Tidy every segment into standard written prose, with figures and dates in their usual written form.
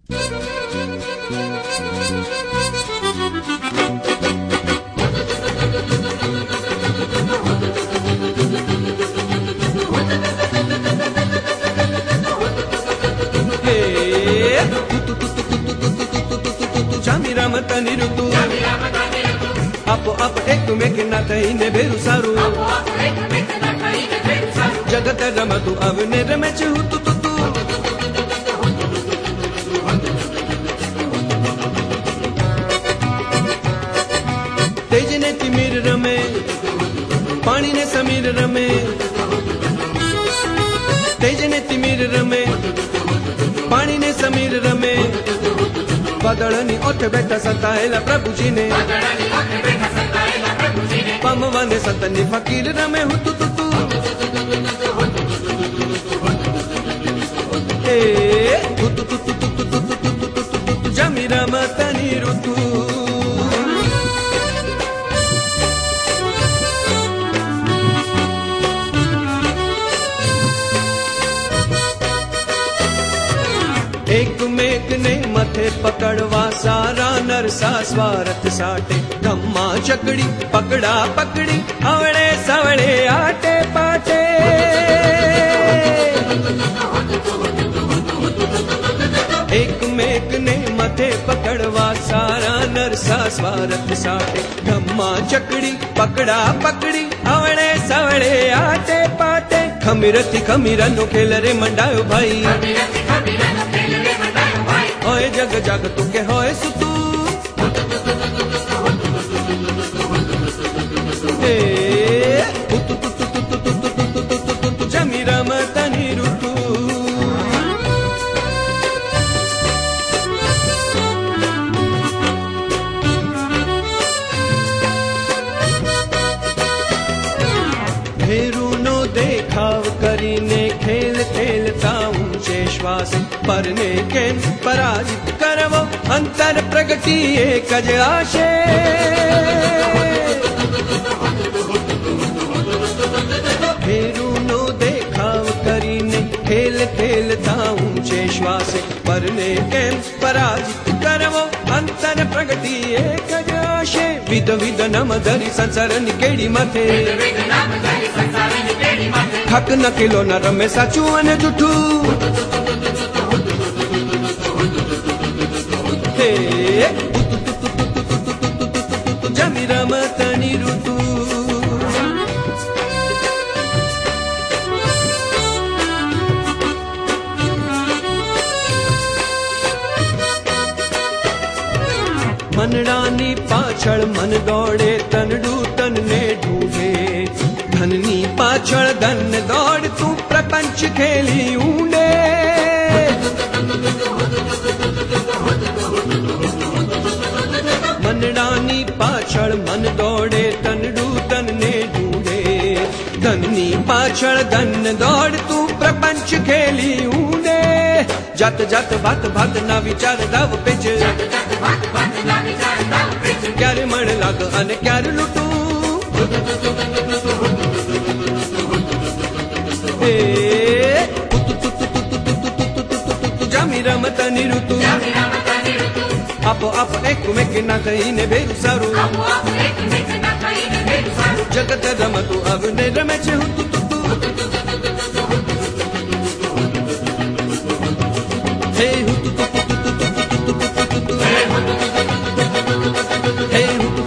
Jamiramata nirutu Apo ekmeke nataine beru saru Jagata ramatu avne rameche hutu tutu तेज ने तिमिर रमे पानी ने समीर रमे तेज ने तिमिर रमे पानी ने समीर रमे बदलनी ओठ बैठा सताएला प्रभु जी ने पमवाने सतनी फकीर रमे हुतु तुतु ए हुतु तुतु तुतु तुतु तुतु तुतु जमिरामता निरुतु एक मेघ ने मथे पकड़वा सारा नरसा स्वार्थ साटे धम्मा चकड़ी पकड़ा पकड़ी अवड़े सवड़े आटे पाटे एक मेघ ने मथे पकड़वा सारा नरसा स्वार्थ साटे धम्मा चकड़ी पकड़ा पकड़ी अवड़े सवड़े आटे पाटे खमीरती खमीरनो खेल रे मंडायो भाई होए जग जग तुके होए सुतू हे तुतु तुतु तुतु तुतु तुतु तुतु तुतु जमिरामता निरुतु भेरूनो देखाव करीने खेल खेलता ऊंचे श्वास परने के पराजित करवो अंतर प्रगति एक आशे भेरूनो देखाव करीने खेल खेलता ऊंचे श्वास परने के पराजित करवो अंतर प्रगति एक आशे विध विध नम धरी संसार निकेड़ी मथे थक न किलो न रमे साचू अने जुठू जमिरामता निरुतु मनडानी पाछळ मन दौड़े तनडू तन ने ढूंढे धननी पाछळ धन दौड़ तू प्रपंच खेली ऊंडे मनडानी पाछळ मन दौड़े तनडू तन ने ढूंढे धननी पाछळ धन दौड़ तू प्रपंच खेली ऊंडे जत जत भात भात ना विचार दाव पेच क्यारे मण लाग अने क्यारे लुटू हे तुतु तुतु तुतु तुतु तुतु तुतु जमिरामता निरुतु आपो आपो एकमेके नाकईने बेरू सारू जगत रमतु अवने रमेचे हुतु तुतु हे हुतु तुतु तुतु तुतु तुतु तुतु हे हुतु हे हुतु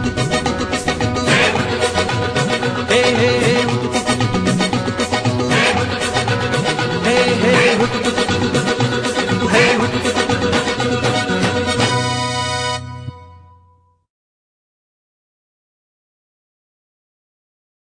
हे हे हुतु हे हे हुतु